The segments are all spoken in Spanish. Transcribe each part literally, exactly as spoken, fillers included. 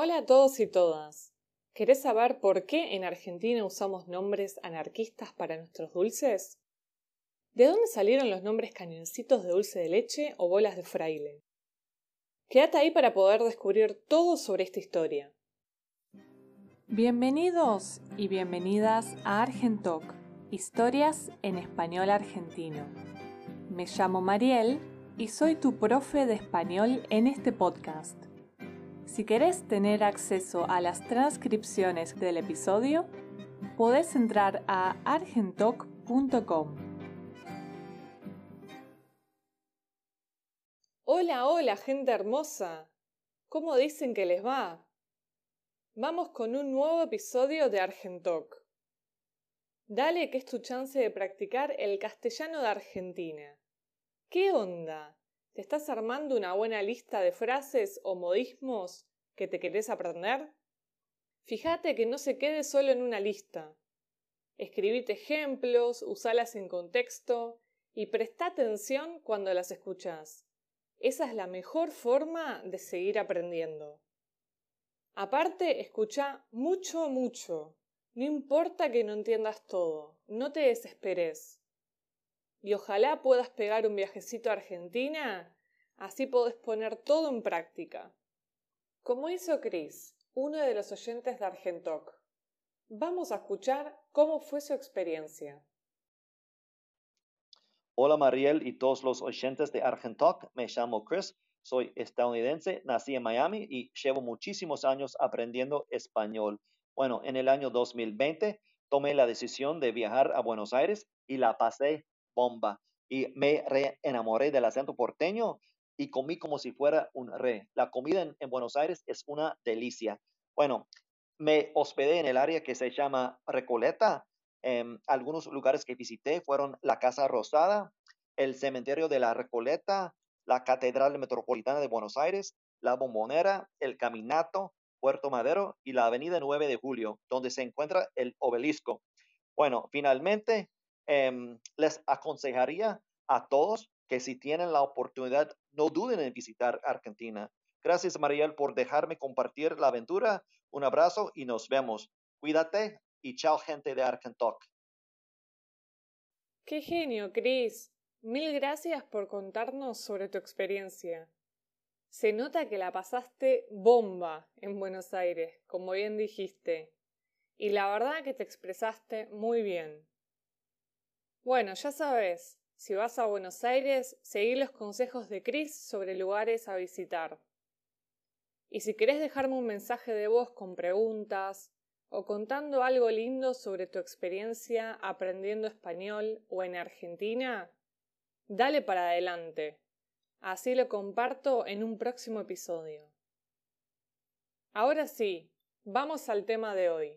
Hola a todos y todas. ¿Querés saber por qué en Argentina usamos nombres anarquistas para nuestros dulces? ¿De dónde salieron los nombres cañoncitos de dulce de leche o bolas de fraile? Quédate ahí para poder descubrir todo sobre esta historia. Bienvenidos y bienvenidas a Argentalk, historias en español argentino. Me llamo Mariel y soy tu profe de español en este podcast. Si querés tener acceso a las transcripciones del episodio, podés entrar a argentalk punto com. Hola, hola, gente hermosa. ¿Cómo dicen que les va? Vamos con un nuevo episodio de Argentalk. Dale que es tu chance de practicar el castellano de Argentina. ¿Qué onda? ¿Te estás armando una buena lista de frases o modismos que te querés aprender? Fíjate que no se quede solo en una lista. Escribite ejemplos, usalas en contexto y presta atención cuando las escuchás. Esa es la mejor forma de seguir aprendiendo. Aparte, escucha mucho, mucho. No importa que no entiendas todo, no te desesperes. Y ojalá puedas pegar un viajecito a Argentina, así podés poner todo en práctica. Como hizo Chris, uno de los oyentes de Argentalk. Vamos a escuchar cómo fue su experiencia. Hola Mariel y todos los oyentes de Argentalk, me llamo Chris, soy estadounidense, nací en Miami y llevo muchísimos años aprendiendo español. Bueno, en el año dos mil veinte tomé la decisión de viajar a Buenos Aires y la pasé bomba. Y me reenamoré del acento porteño y comí como si fuera un rey. La comida en, en Buenos Aires es una delicia. Bueno, me hospedé en el área que se llama Recoleta. Eh, algunos lugares que visité fueron la Casa Rosada, el Cementerio de la Recoleta, la Catedral Metropolitana de Buenos Aires, la Bombonera, el Caminato, Puerto Madero y la Avenida nueve de Julio, donde se encuentra el obelisco. Bueno, finalmente eh, les aconsejaría a todos que si tienen la oportunidad, no duden en visitar Argentina. Gracias, Mariel, por dejarme compartir la aventura. Un abrazo y nos vemos. Cuídate y chao, gente de Argentalk. ¡Qué genio, Chris! Mil gracias por contarnos sobre tu experiencia. Se nota que la pasaste bomba en Buenos Aires, como bien dijiste, y la verdad que te expresaste muy bien. Bueno, ya sabes, si vas a Buenos Aires, seguí los consejos de Chris sobre lugares a visitar. Y si querés dejarme un mensaje de voz con preguntas o contando algo lindo sobre tu experiencia aprendiendo español o en Argentina, dale para adelante. Así lo comparto en un próximo episodio. Ahora sí, vamos al tema de hoy.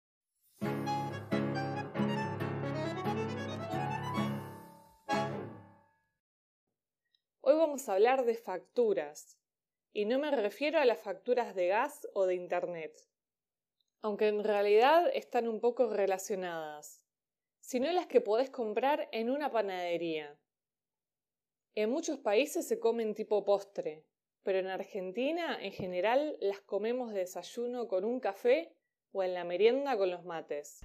Hoy vamos a hablar de facturas, y no me refiero a las facturas de gas o de internet, aunque en realidad están un poco relacionadas, sino las que podés comprar en una panadería. En muchos países se comen tipo postre, pero en Argentina en general las comemos de desayuno con un café o en la merienda con los mates.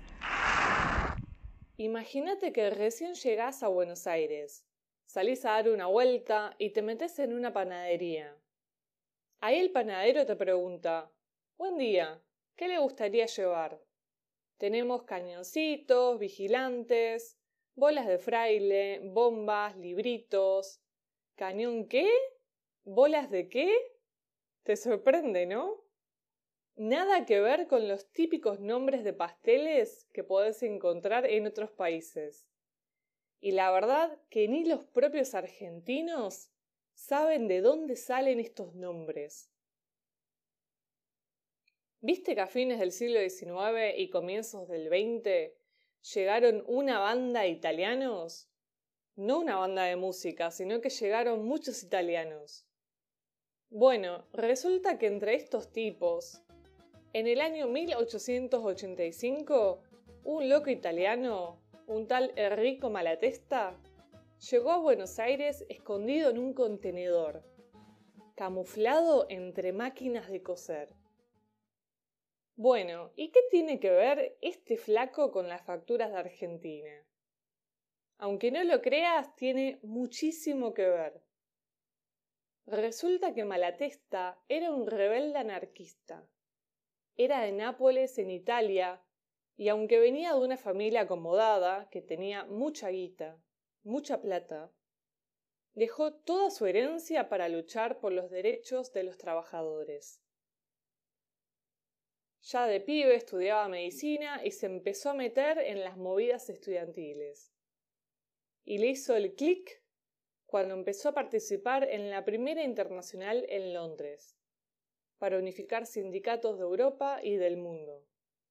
Imagínate que recién llegás a Buenos Aires, salís a dar una vuelta y te metés en una panadería. Ahí el panadero te pregunta: «Buen día, ¿qué le gustaría llevar?» Tenemos cañoncitos, vigilantes, bolas de fraile, bombas, libritos. ¿Cañón qué? ¿Bolas de qué? Te sorprende, ¿no? Nada que ver con los típicos nombres de pasteles que podés encontrar en otros países. Y la verdad que ni los propios argentinos saben de dónde salen estos nombres. ¿Viste que a fines del siglo diecinueve y comienzos del veinte llegaron una banda de italianos? No una banda de música, sino que llegaron muchos italianos. Bueno, resulta que entre estos tipos, en el año mil ochocientos ochenta y cinco, un loco italiano, un tal Enrico Malatesta, llegó a Buenos Aires escondido en un contenedor, camuflado entre máquinas de coser. Bueno, ¿y qué tiene que ver este flaco con las facturas de Argentina? Aunque no lo creas, tiene muchísimo que ver. Resulta que Malatesta era un rebelde anarquista. Era de Nápoles, en Italia, y aunque venía de una familia acomodada, que tenía mucha guita, mucha plata, dejó toda su herencia para luchar por los derechos de los trabajadores. Ya de pibe estudiaba medicina y se empezó a meter en las movidas estudiantiles. Y le hizo el clic cuando empezó a participar en la primera internacional en Londres, para unificar sindicatos de Europa y del mundo.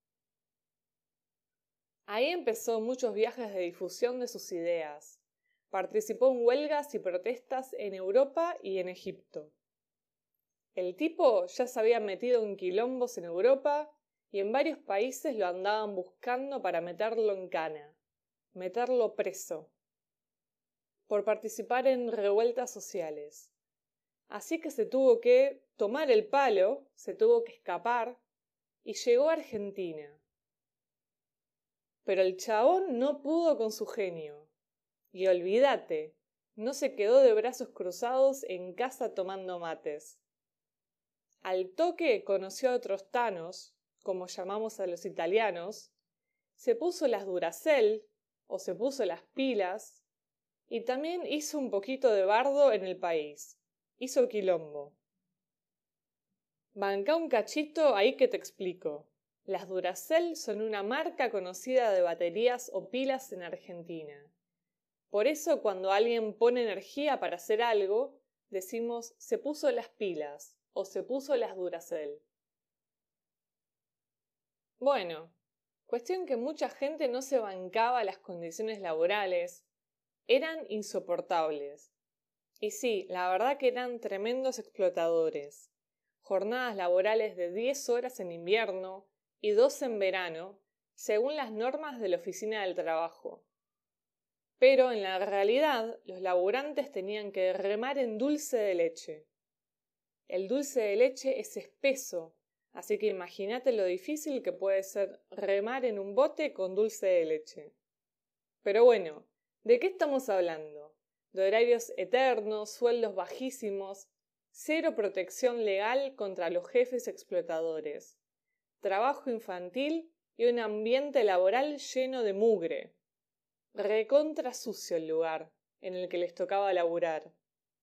Ahí empezó muchos viajes de difusión de sus ideas. Participó en huelgas y protestas en Europa y en Egipto. El tipo ya se había metido en quilombos en Europa y en varios países lo andaban buscando para meterlo en cana, meterlo preso, por participar en revueltas sociales. Así que se tuvo que tomar el palo, se tuvo que escapar y llegó a Argentina. Pero el chabón no pudo con su genio. Y olvídate, no se quedó de brazos cruzados en casa tomando mates. Al toque conoció a otros tanos, como llamamos a los italianos, se puso las Duracell, o se puso las pilas, y también hizo un poquito de bardo en el país. Hizo quilombo. Banca un cachito ahí que te explico. Las Duracell son una marca conocida de baterías o pilas en Argentina. Por eso cuando alguien pone energía para hacer algo, decimos se puso las pilas o se puso las Duracell. Bueno, cuestión que mucha gente no se bancaba las condiciones laborales. Eran insoportables. Y sí, la verdad que eran tremendos explotadores. Jornadas laborales de diez horas en invierno y doce en verano, según las normas de la Oficina del Trabajo. Pero en la realidad, los laburantes tenían que remar en dulce de leche. El dulce de leche es espeso, así que imagínate lo difícil que puede ser remar en un bote con dulce de leche. Pero bueno, ¿de qué estamos hablando? De horarios eternos, sueldos bajísimos, cero protección legal contra los jefes explotadores, trabajo infantil y un ambiente laboral lleno de mugre. Recontra sucio el lugar en el que les tocaba laburar.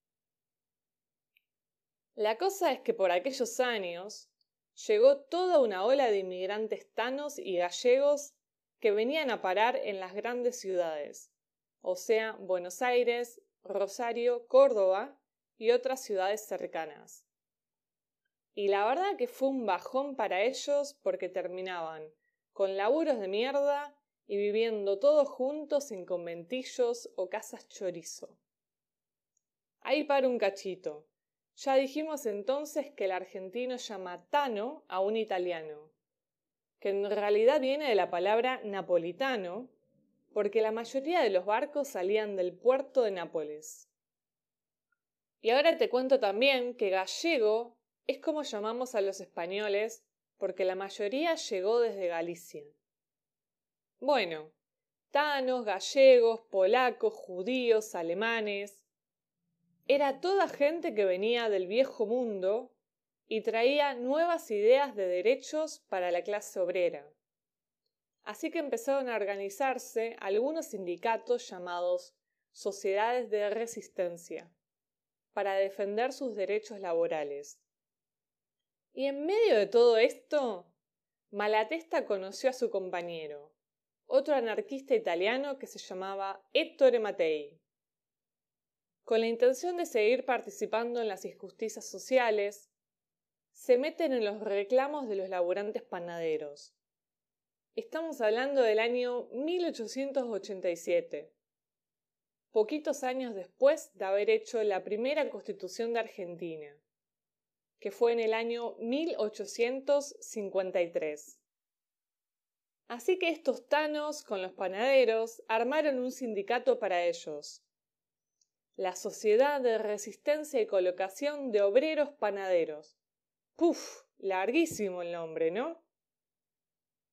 La cosa es que por aquellos años llegó toda una ola de inmigrantes tanos y gallegos que venían a parar en las grandes ciudades, o sea, Buenos Aires, Rosario, Córdoba y otras ciudades cercanas. Y la verdad que fue un bajón para ellos porque terminaban con laburos de mierda y viviendo todos juntos en conventillos o casas chorizo. Ahí para un cachito. Ya dijimos entonces que el argentino llama tano a un italiano, que en realidad viene de la palabra napolitano, porque la mayoría de los barcos salían del puerto de Nápoles. Y ahora te cuento también que gallego es como llamamos a los españoles, porque la mayoría llegó desde Galicia. Bueno, tanos, gallegos, polacos, judíos, alemanes. Era toda gente que venía del viejo mundo y traía nuevas ideas de derechos para la clase obrera. Así que empezaron a organizarse algunos sindicatos llamados sociedades de resistencia, para defender sus derechos laborales. Y en medio de todo esto, Malatesta conoció a su compañero, otro anarquista italiano que se llamaba Ettore Mattei. Con la intención de seguir participando en las injusticias sociales, se meten en los reclamos de los laburantes panaderos. Estamos hablando del año mil ochocientos ochenta y siete, poquitos años después de haber hecho la primera Constitución de Argentina, que fue en el año mil ochocientos cincuenta y tres. Así que estos tanos con los panaderos armaron un sindicato para ellos, la Sociedad de Resistencia y Colocación de Obreros Panaderos. ¡Puf! Larguísimo el nombre, ¿no?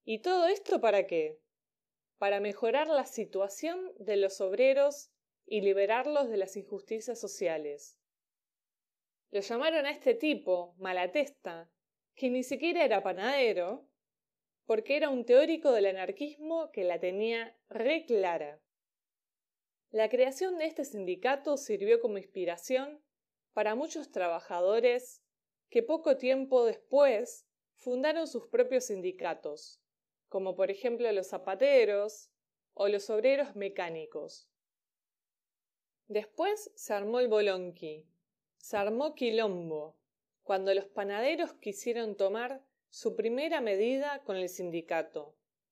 ¿Y todo esto para qué? Para mejorar la situación de los obreros y liberarlos de las injusticias sociales. Lo llamaron a este tipo Malatesta, que ni siquiera era panadero, porque era un teórico del anarquismo que la tenía re clara. La creación de este sindicato sirvió como inspiración para muchos trabajadores que poco tiempo después fundaron sus propios sindicatos, como por ejemplo los zapateros o los obreros mecánicos. Después se armó el bolonqui, se armó quilombo, cuando los panaderos quisieron tomar su primera medida con el sindicato.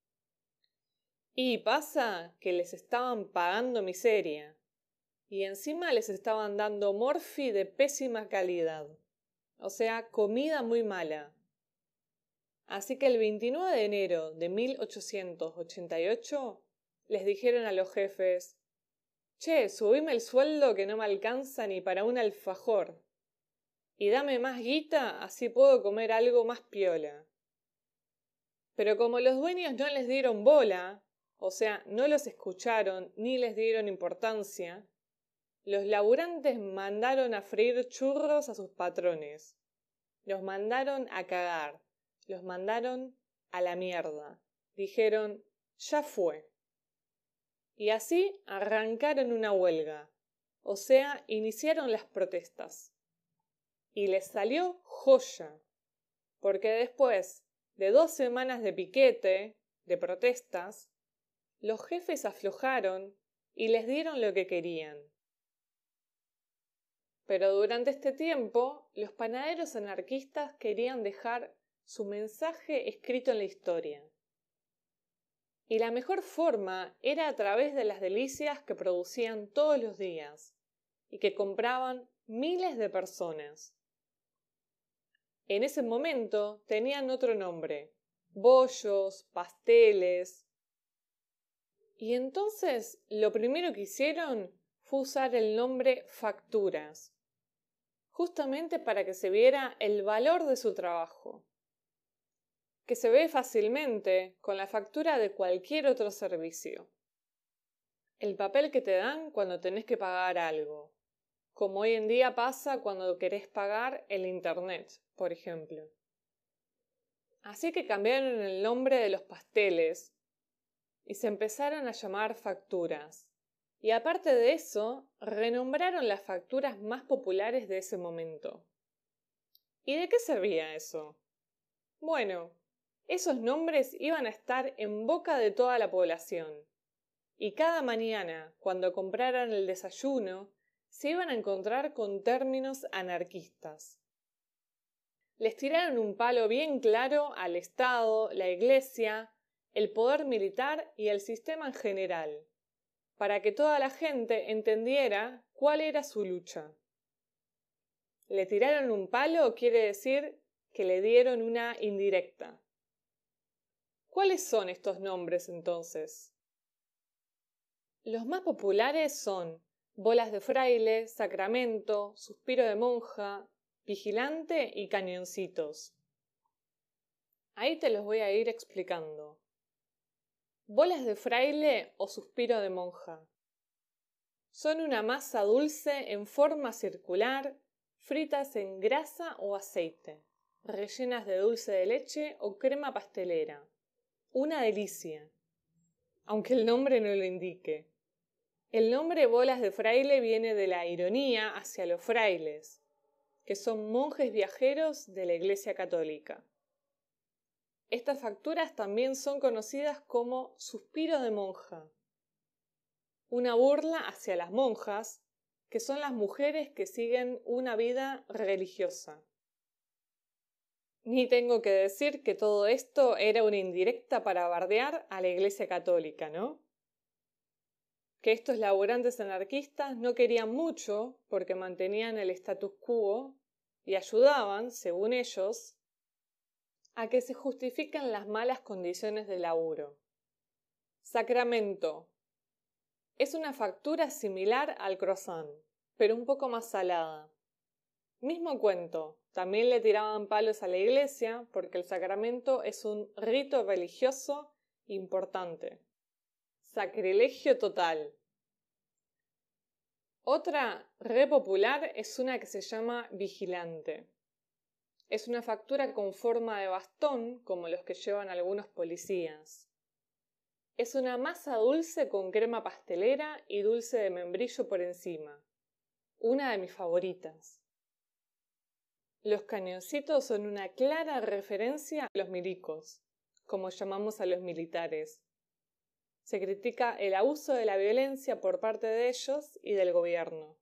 Y pasa que les estaban pagando miseria, y encima les estaban dando morfi de pésima calidad, o sea, comida muy mala. Así que el veintinueve de enero de mil ochocientos ochenta y ocho les dijeron a los jefes: «Che, subime el sueldo que no me alcanza ni para un alfajor, y dame más guita, así puedo comer algo más piola». Pero como los dueños no les dieron bola, o sea, no los escucharon ni les dieron importancia, los laburantes mandaron a freír churros a sus patrones. Los mandaron a cagar, los mandaron a la mierda. Dijeron: «Ya fue». Y así arrancaron una huelga, o sea, iniciaron las protestas. Y les salió joya, porque después de dos semanas de piquete, de protestas, los jefes aflojaron y les dieron lo que querían. Pero durante este tiempo, los panaderos anarquistas querían dejar su mensaje escrito en la historia. Y la mejor forma era a través de las delicias que producían todos los días y que compraban miles de personas. En ese momento tenían otro nombre: bollos, pasteles. Y entonces lo primero que hicieron fue usar el nombre facturas, justamente para que se viera el valor de su trabajo, que se ve fácilmente con la factura de cualquier otro servicio. El papel que te dan cuando tenés que pagar algo, como hoy en día pasa cuando querés pagar el internet, por ejemplo. Así que cambiaron el nombre de los pasteles y se empezaron a llamar facturas. Y aparte de eso, renombraron las facturas más populares de ese momento. ¿Y de qué servía eso? Bueno, esos nombres iban a estar en boca de toda la población. Y cada mañana, cuando compraran el desayuno, se iban a encontrar con términos anarquistas. Les tiraron un palo bien claro al Estado, la Iglesia, el poder militar y el sistema en general, para que toda la gente entendiera cuál era su lucha. Le tiraron un palo quiere decir que le dieron una indirecta. ¿Cuáles son estos nombres entonces? Los más populares son bolas de fraile, sacramento, suspiro de monja, vigilante y cañoncitos. Ahí te los voy a ir explicando. Bolas de fraile o suspiro de monja. Son una masa dulce en forma circular, fritas en grasa o aceite, rellenas de dulce de leche o crema pastelera. Una delicia, aunque el nombre no lo indique. El nombre bolas de fraile viene de la ironía hacia los frailes, que son monjes viajeros de la Iglesia Católica. Estas facturas también son conocidas como suspiro de monja, una burla hacia las monjas, que son las mujeres que siguen una vida religiosa. Ni tengo que decir que todo esto era una indirecta para bardear a la Iglesia Católica, ¿no? Que estos laburantes anarquistas no querían mucho porque mantenían el status quo y ayudaban, según ellos, a que se justifiquen las malas condiciones de laburo. Sacramento. Es una factura similar al croissant, pero un poco más salada. Mismo cuento, también le tiraban palos a la iglesia porque el sacramento es un rito religioso importante. Sacrilegio total. Otra re popular es una que se llama vigilante. Es una factura con forma de bastón, como los que llevan algunos policías. Es una masa dulce con crema pastelera y dulce de membrillo por encima. Una de mis favoritas. Los cañoncitos son una clara referencia a los milicos, como llamamos a los militares. Se critica el abuso de la violencia por parte de ellos y del gobierno.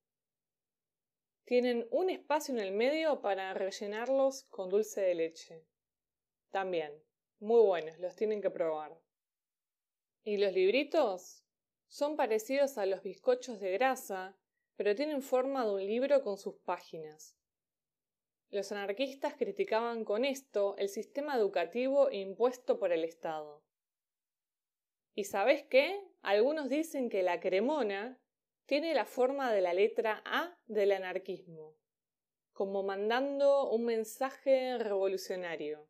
Tienen un espacio en el medio para rellenarlos con dulce de leche. También, muy buenos, los tienen que probar. ¿Y los libritos? Son parecidos a los bizcochos de grasa, pero tienen forma de un libro con sus páginas. Los anarquistas criticaban con esto el sistema educativo impuesto por el Estado. ¿Y sabés qué? Algunos dicen que la cremona tiene la forma de la letra A del anarquismo, como mandando un mensaje revolucionario.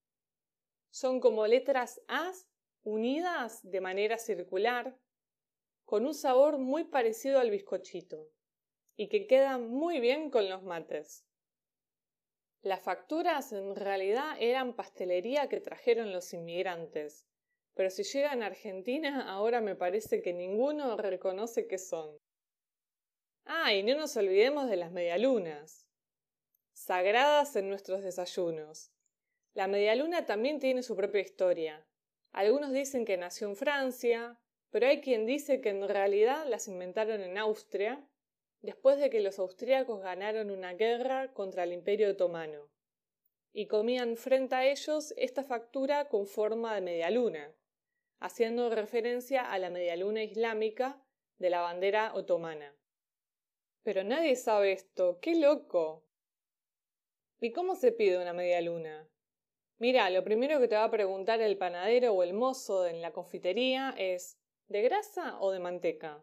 Son como letras A unidas de manera circular, con un sabor muy parecido al bizcochito, y que quedan muy bien con los mates. Las facturas en realidad eran pastelería que trajeron los inmigrantes, pero si llegan a Argentina ahora me parece que ninguno reconoce qué son. Ah, y no nos olvidemos de las medialunas, sagradas en nuestros desayunos. La medialuna también tiene su propia historia. Algunos dicen que nació en Francia, pero hay quien dice que en realidad las inventaron en Austria, después de que los austríacos ganaron una guerra contra el Imperio Otomano, y comían frente a ellos esta factura con forma de medialuna, haciendo referencia a la medialuna islámica de la bandera otomana. Pero nadie sabe esto, ¡qué loco! ¿Y cómo se pide una medialuna? Mira, lo primero que te va a preguntar el panadero o el mozo en la confitería es ¿de grasa o de manteca?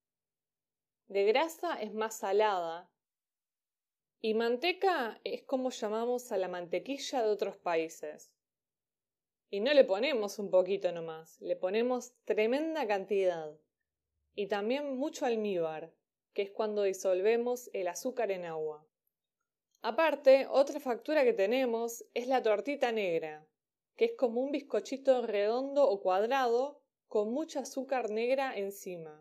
De grasa es más salada y manteca es como llamamos a la mantequilla de otros países. Y no le ponemos un poquito nomás, le ponemos tremenda cantidad. Y también mucho almíbar, que es cuando disolvemos el azúcar en agua. Aparte, otra factura que tenemos es la tortita negra, que es como un bizcochito redondo o cuadrado con mucha azúcar negra encima.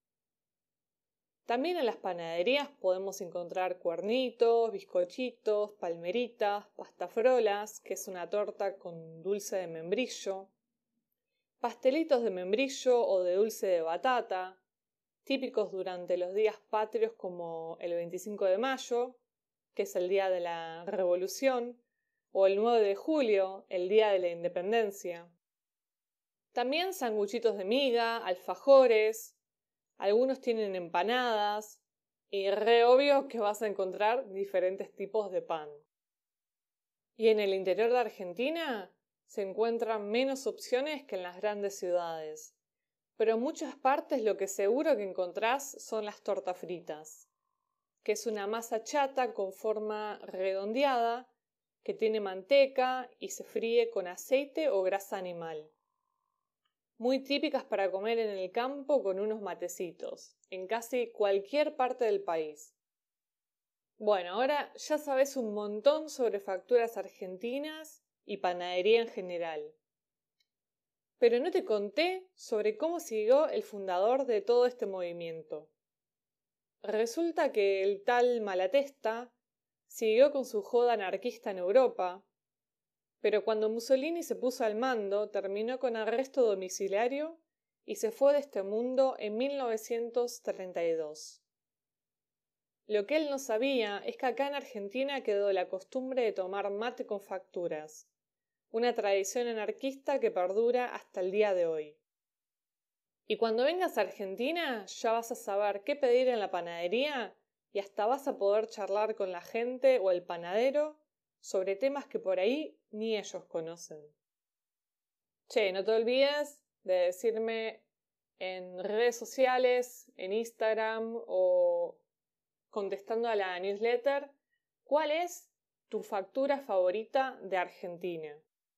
También en las panaderías podemos encontrar cuernitos, bizcochitos, palmeritas, pastafrolas, que es una torta con dulce de membrillo, pastelitos de membrillo o de dulce de batata, típicos durante los días patrios como el veinticinco de mayo, que es el día de la Revolución, o el nueve de julio, el día de la Independencia. También sanguchitos de miga, alfajores, algunos tienen empanadas, y re obvio que vas a encontrar diferentes tipos de pan. Y en el interior de Argentina se encuentran menos opciones que en las grandes ciudades, pero en muchas partes lo que seguro que encontrás son las tortas fritas, que es una masa chata con forma redondeada que tiene manteca y se fríe con aceite o grasa animal. Muy típicas para comer en el campo con unos matecitos, en casi cualquier parte del país. Bueno, ahora ya sabes un montón sobre facturas argentinas y panadería en general. Pero no te conté sobre cómo siguió el fundador de todo este movimiento. Resulta que el tal Malatesta siguió con su joda anarquista en Europa, pero cuando Mussolini se puso al mando terminó con arresto domiciliario y se fue de este mundo en mil novecientos treinta y dos. Lo que él no sabía es que acá en Argentina quedó la costumbre de tomar mate con facturas, una tradición anarquista que perdura hasta el día de hoy. Y cuando vengas a Argentina ya vas a saber qué pedir en la panadería y hasta vas a poder charlar con la gente o el panadero sobre temas que por ahí ni ellos conocen. Che, no te olvides de decirme en redes sociales, en Instagram o contestando a la newsletter ¿Cuál es tu factura favorita de Argentina?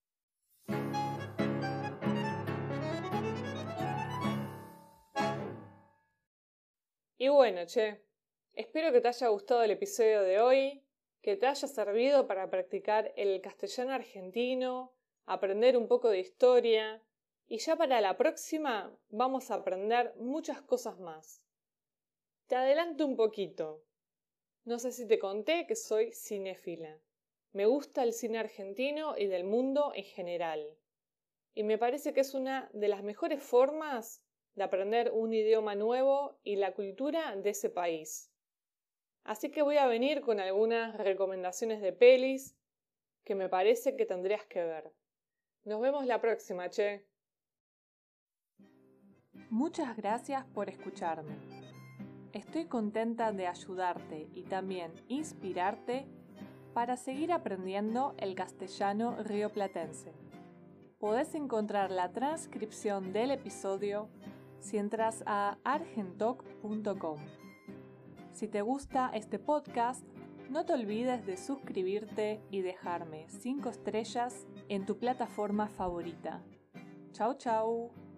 Y bueno, che, espero que te haya gustado el episodio de hoy, que te haya servido para practicar el castellano argentino, aprender un poco de historia, y ya para la próxima vamos a aprender muchas cosas más. Te adelanto un poquito. No sé si te conté que soy cinéfila. Me gusta el cine argentino y del mundo en general. Y me parece que es una de las mejores formas de aprender un idioma nuevo y la cultura de ese país. Así que voy a venir con algunas recomendaciones de pelis que me parece que tendrías que ver. Nos vemos la próxima, che. Muchas gracias por escucharme. Estoy contenta de ayudarte y también inspirarte para seguir aprendiendo el castellano rioplatense. Podés encontrar la transcripción del episodio si entras a argentoc punto com. Si te gusta este podcast, no te olvides de suscribirte y dejarme cinco estrellas en tu plataforma favorita. Chau, chau.